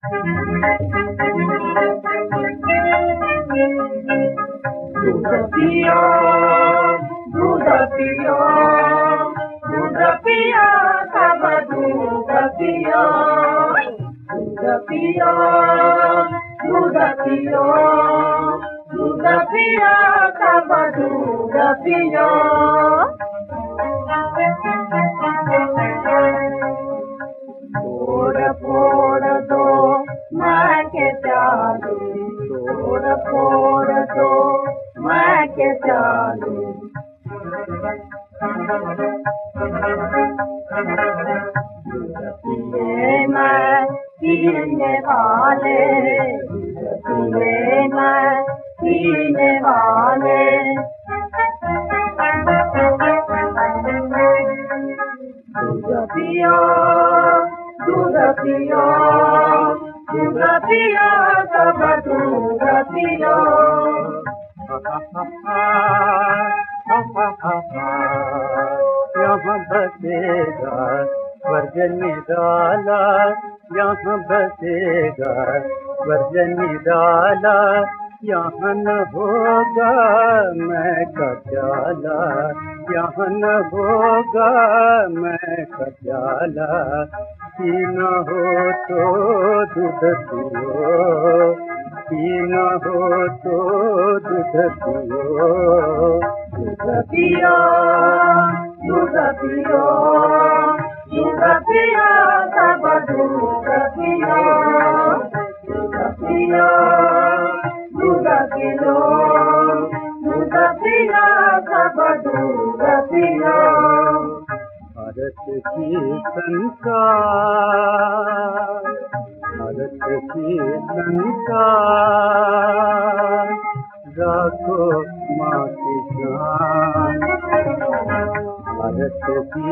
दूध पियो, दूध पियो, दूध पियो, सब दूध पियो, दूध पियो, दूध पियो, दूध पियो, सब दूध पियो। तोड़ फोड़ दो मैं के चालू, तोड़ फोड़ दो मैं के चालू। दूध पिए मैं पीने वाले, दूध पिए मैं पीने वाले। दूध पियो, दूध पियो, दूध पियो, सब दूध पियो। यहाँ बसेगा स्वर्ग निराला, यहाँ बसेगा स्वर्ग निराला। यहाँ न होगा मैं का प्याला, यहाँ न होगा मैं का प्याला। पीना हो तो दूध पियो, पीना हो तो दूध पियो। दूध पियो, दूध पियो, दूध पियो, सब दूध पियो, दूध पियो, दूध पियो, दूध पियो, सब दूध पियो। भारत की संस्कार, भारत की संस्कार, राखो माँ की जान। भारत की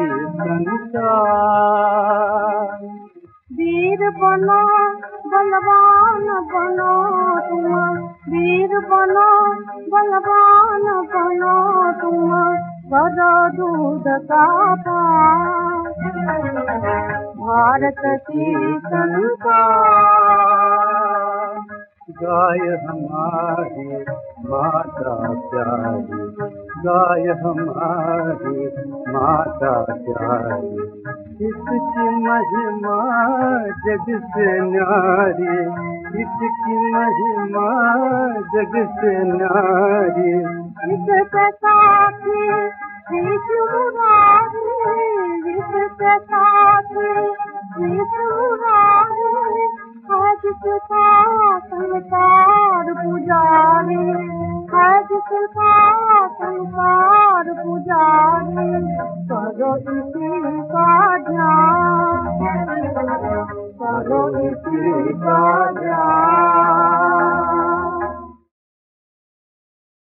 संस्कार। वीर बनो बलवान बनो तुम, वीर बनो बलवान बनो तुम, करो दूध का पान। भारत की संस्कार। गाय हमारी माता प्यारी, गाय हमारी माता प्यारी। इसकी महिमा जग से न्यारी, इसकी महिमा जग से न्यारी। इसके साथी विष्णु मुरारी, इसके साथी विष्णु मुरारी। है जिसका संसार पुजारी, है जिसका संसार पुजारी। करो इसी का ध्यान, करो इसी का ध्यान।